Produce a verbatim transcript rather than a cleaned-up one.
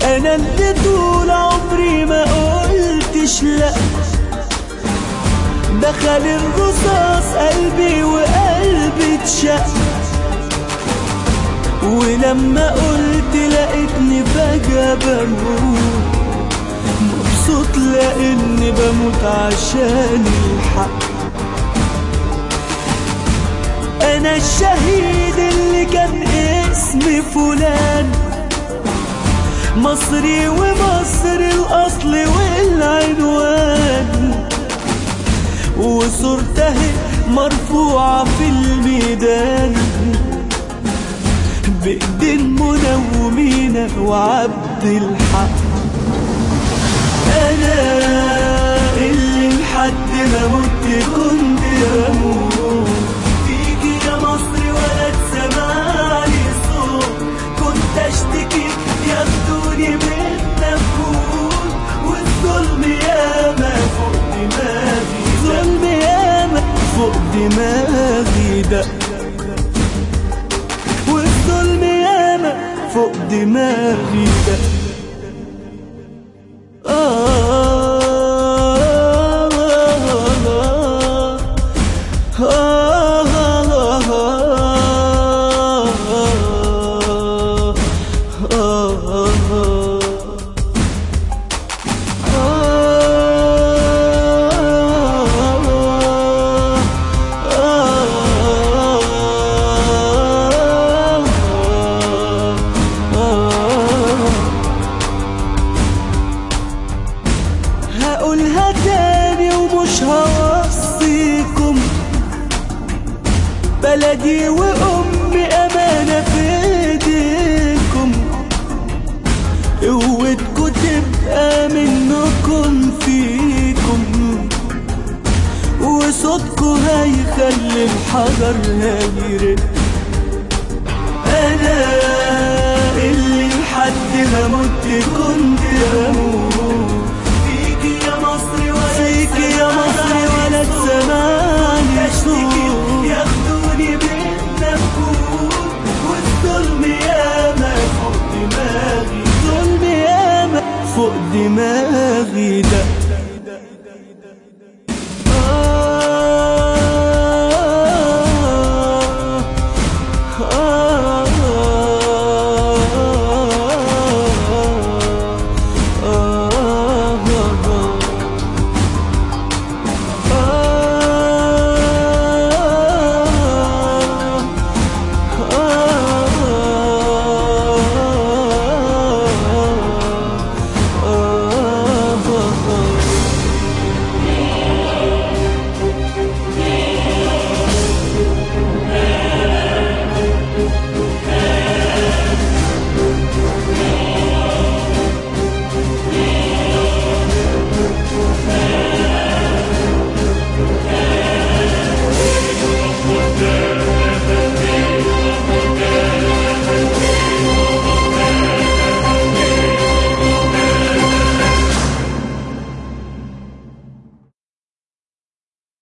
انا اللي طول عمري ما قلتش لا، دخل الرصاص قلبي وقلبي اتشق، ولما قلت لقيتني فجأة بموت، مبسوط لاني بموت عشان الحق. انا الشهيد اللي كان اسمي فلان، مصري ومصر الاصل والعنوان، وصورته مرفوعة في الميدان بإيدين منى ومينا وعبد الحق. أنا اللي لحد ما مت كنت بموت فيكي يا مصر ولا تسمعني صوت، كنت أشتكي ياخدوني من نفوت، والظلم ياما فوق دماغي، ظلم ياما فوق دماغي ده، والظلم ياما فوق دماغي ده. هقولها تاني ومش هوصيكم، بلدي وأمي أمانة في ايديكم، قوتكم تبقى منكم فيكم، وصوتكم هيخلي الحجر هيرق. أنا اللي لحد ما مت كنت بموت فيكي يا مصر ولا تسمعني صوت، ياخدوني بالنفوت، والظلم ياما فوق دماغي، ظلم ياما فوق دماغي ده.